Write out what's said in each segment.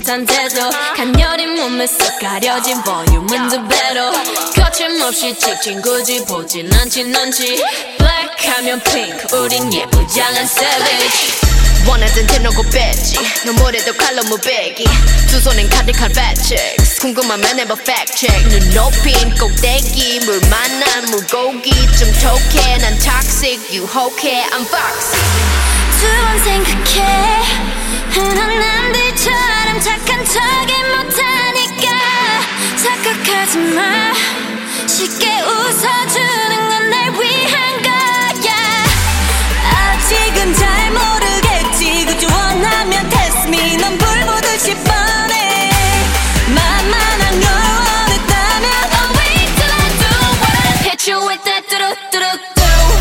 못한 태도 간녀린 몸에 쏙 가려진 볼륨은 두 배로 거침없이 찍힌 굳이 보진 않진 않지 Black 하면 pink 우린 예쁘장한 savage 원하던 대놓고 뺐지 너무래도 칼로 무배기 두 손엔 가득한 fat checks 궁금하면 never fact check 눈 높인 꼭대기 물 만난 물고기 좀 톡해 난 toxic 유혹해 I'm foxy 두 번 생각해 흔한 남들처럼 착한 척이 못하니까 착각하지 마 쉽게 웃어주는 건 날 위한 거야 아직은 잘 모르겠지 그저 원하면 test me 넌 불 보듯이 뻔해 만만한 걸 원했다면 Oh wait till I do what I hit you with that 뚜루뚜루뚜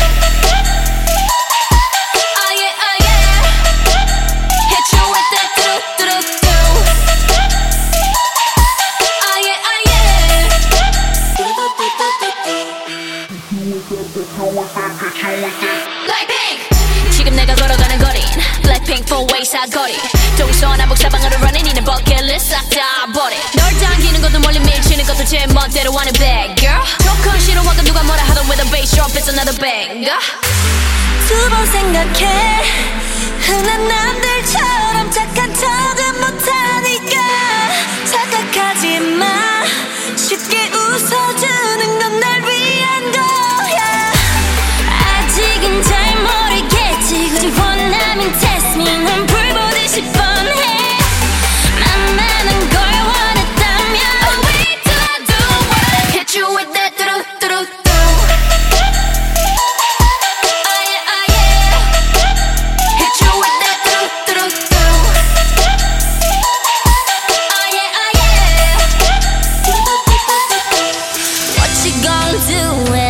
Oh yeah oh yeah hit you with that 뚜루뚜루뚜 Oh yeah oh yeah Blackpink 지금 내가 걸어가는 거린 Blackpink four way 사거리 동서남북 사방으로 running 이는 버킷리스트 싹 다 버려 널 당기는 것도 멀리 밀치는 것도 제 멋대로 하는 bad girl 조금 싫어하고 누가 뭐라 하던 with a bass drop it's another banger 두 번 생각해 흔한 남들처럼 착한 척은 못하니까 착각하지 마 쉽게 웃어주는 건 날 위한 거야 아직은 잘 모르겠지 굳이 원하면 test me 넌 불 보듯이 뻔해 만만한 걸 원했다면 Oh wait till I do what I hit you with that 뚜루뚜루뚜 Oh yeah oh yeah hit you with that 뚜루뚜루뚜 Oh yeah oh yeah What you gonna do